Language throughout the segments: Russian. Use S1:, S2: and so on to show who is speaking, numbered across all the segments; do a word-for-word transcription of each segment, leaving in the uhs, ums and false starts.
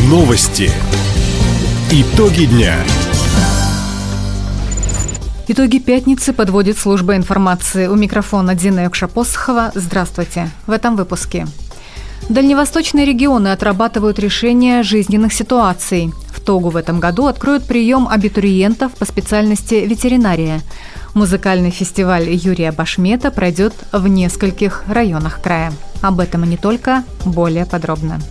S1: Новости. Итоги дня.
S2: Итоги пятницы подводит служба информации. У микрофона Дина Юкша-Посохова. Здравствуйте. В этом выпуске. Дальневосточные регионы отрабатывают решения жизненных ситуаций. В Тогу в этом году откроют прием абитуриентов по специальности ветеринария. Музыкальный фестиваль Юрия Башмета пройдет в нескольких районах края. Об этом и не только, более подробно.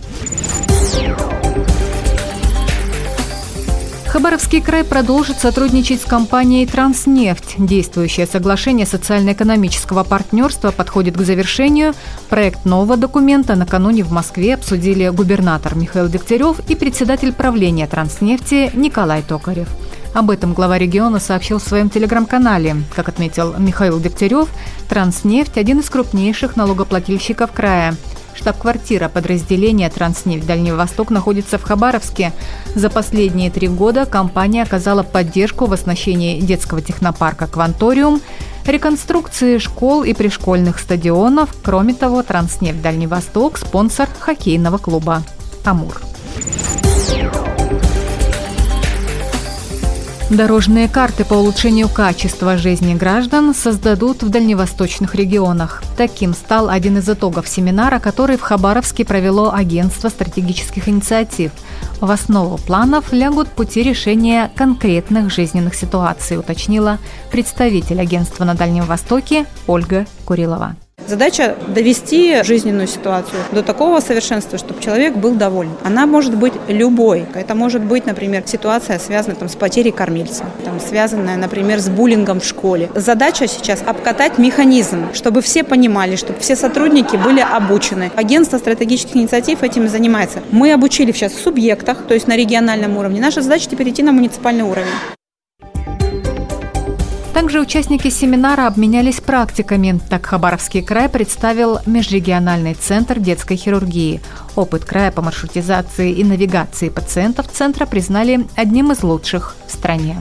S2: Хабаровский край продолжит сотрудничать с компанией «Транснефть». Действующее соглашение социально-экономического партнерства подходит к завершению. Проект нового документа накануне в Москве обсудили губернатор Михаил Дегтярев и председатель правления «Транснефти» Николай Токарев. Об этом глава региона сообщил в своем телеграм-канале. Как отметил Михаил Дегтярев, «Транснефть» – один из крупнейших налогоплательщиков края. Штаб-квартира подразделения «Транснефть Дальний Восток» находится в Хабаровске. За последние три года компания оказала поддержку в оснащении детского технопарка «Кванториум», реконструкции школ и пришкольных стадионов. Кроме того, «Транснефть Дальний Восток» – спонсор хоккейного клуба «Амур». Дорожные карты по улучшению качества жизни граждан создадут в дальневосточных регионах. Таким стал один из итогов семинара, который в Хабаровске провело Агентство стратегических инициатив. В основу планов лягут пути решения конкретных жизненных ситуаций, уточнила представитель агентства на Дальнем Востоке Ольга Курилова.
S3: Задача – довести жизненную ситуацию до такого совершенства, чтобы человек был доволен. Она может быть любой. Это может быть, например, ситуация, связанная там, с потерей кормильца, там, связанная, например, с буллингом в школе. Задача сейчас – обкатать механизм, чтобы все понимали, чтобы все сотрудники были обучены. Агентство стратегических инициатив этим и занимается. Мы обучили сейчас в субъектах, то есть на региональном уровне. Наша задача – перейти на муниципальный уровень.
S2: Также участники семинара обменялись практиками. Так Хабаровский край представил межрегиональный центр детской хирургии. Опыт края по маршрутизации и навигации пациентов центра признали одним из лучших в стране.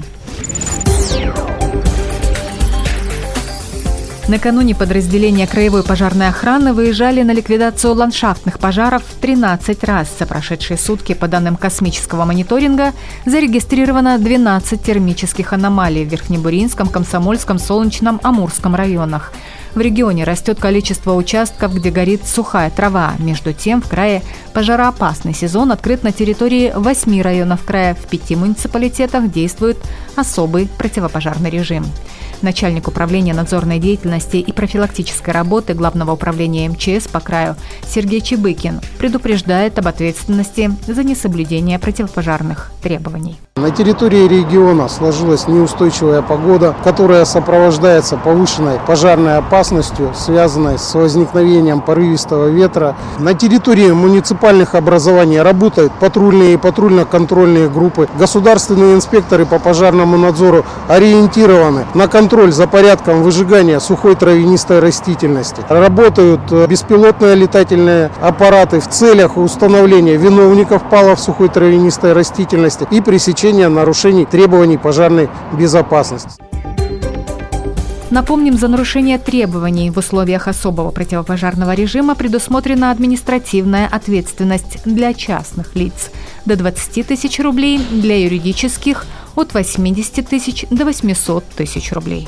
S2: Накануне подразделения краевой пожарной охраны выезжали на ликвидацию ландшафтных пожаров тринадцать раз. За прошедшие сутки, по данным космического мониторинга, зарегистрировано двенадцать термических аномалий в Верхнебуринском, Комсомольском, Солнечном, Амурском районах. В регионе растет количество участков, где горит сухая трава. Между тем, в крае пожароопасный сезон открыт на территории восьми районов края. В пяти муниципалитетах действует особый противопожарный режим. Начальник управления надзорной деятельности и профилактической работы Главного управления эм че эс по краю Сергей Чебыкин предупреждает об ответственности за несоблюдение противопожарных требований.
S4: На территории региона сложилась неустойчивая погода, которая сопровождается повышенной пожарной опасностью, связанной с возникновением порывистого ветра. На территории муниципальных образований работают патрульные и патрульно-контрольные группы. Государственные инспекторы по пожарному надзору ориентированы на контроль за порядком выжигания сухой травянистой растительности. Работают беспилотные летательные аппараты в целях установления виновников палов сухой травянистой растительности и пресечения нарушений требований пожарной безопасности.
S2: Напомним, за нарушение требований в условиях особого противопожарного режима предусмотрена административная ответственность для частных лиц до двадцати тысяч рублей, для юридических от восьмидесяти тысяч до восьмисот тысяч рублей.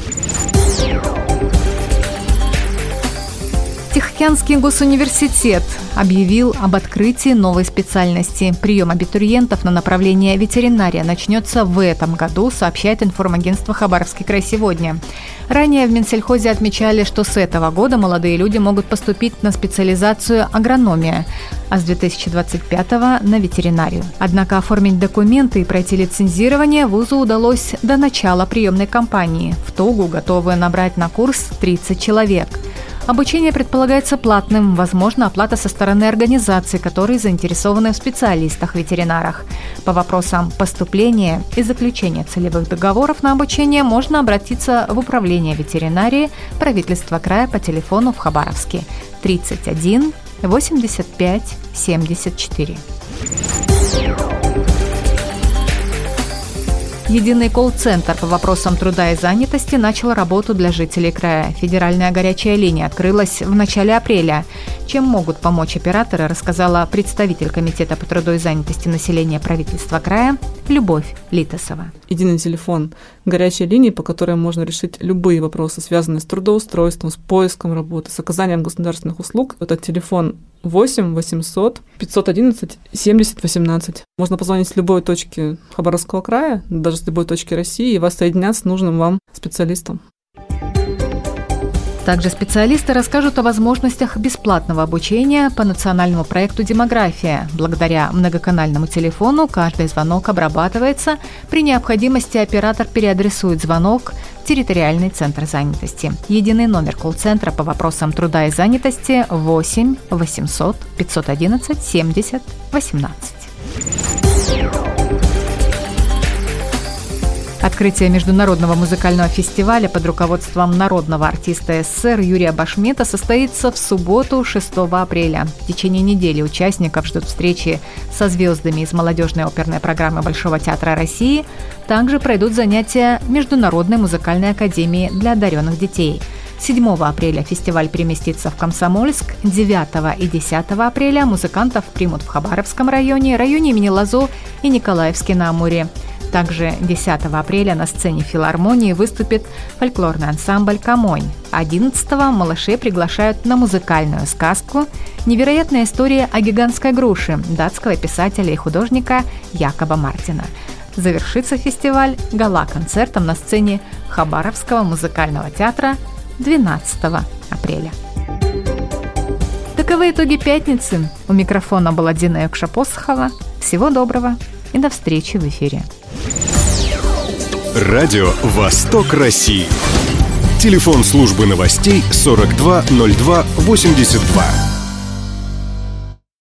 S2: Тихоокеанский госуниверситет объявил об открытии новой специальности. Прием абитуриентов на направление ветеринария начнется в этом году, сообщает информагентство «Хабаровский край сегодня». Ранее в Минсельхозе отмечали, что с этого года молодые люди могут поступить на специализацию агрономия, а с две тысячи двадцать пятого на ветеринарию. Однако оформить документы и пройти лицензирование вузу удалось до начала приемной кампании. В Тогу готовы набрать на курс тридцать человек. Обучение предполагается платным, возможно, оплата со стороны организаций, которые заинтересованы в специалистах-ветеринарах. По вопросам поступления и заключения целевых договоров на обучение можно обратиться в управление ветеринарии правительства края по телефону в Хабаровске тридцать один восемьдесят пять семьдесят четыре. Единый колл-центр по вопросам труда и занятости начал работу для жителей края. Федеральная горячая линия открылась в начале апреля. Чем могут помочь операторы, рассказала представитель Комитета по труду и занятости населения правительства края Любовь Литосова.
S5: Единый телефон горячей линии, по которой можно решить любые вопросы, связанные с трудоустройством, с поиском работы, с оказанием государственных услуг. Это телефон восемь восемьсот пятьсот одиннадцать семьдесят восемнадцать. Можно позвонить с любой точки Хабаровского края, даже с любой точки России, и вас соединят с нужным вам специалистом.
S2: Также специалисты расскажут о возможностях бесплатного обучения по национальному проекту «Демография». Благодаря многоканальному телефону каждый звонок обрабатывается. При необходимости оператор переадресует звонок в территориальный центр занятости. Единый номер колл-центра по вопросам труда и занятости восемь восемьсот пятьсот одиннадцать семьдесят восемнадцать. Открытие международного музыкального фестиваля под руководством народного артиста СССР Юрия Башмета состоится в субботу, шестого апреля. В течение недели участников ждут встречи со звездами из молодежной оперной программы Большого театра России. Также пройдут занятия Международной музыкальной академии для одаренных детей. седьмого апреля фестиваль переместится в Комсомольск, девятого и десятого апреля музыкантов примут в Хабаровском районе, районе имени Лозо и Николаевске на Амуре. Также десятого апреля на сцене филармонии выступит фольклорный ансамбль «Камонь». одиннадцатого малышей приглашают на музыкальную сказку «Невероятная история о гигантской груше» датского писателя и художника Якоба Мартина. Завершится фестиваль гала-концертом на сцене Хабаровского музыкального театра двенадцатого апреля. Таковы итоги пятницы. У микрофона была Дина Юкша-Посохова. Всего доброго и до встречи в эфире.
S1: Радио «Восток России». Телефон службы новостей сорок два ноль два восемьдесят два.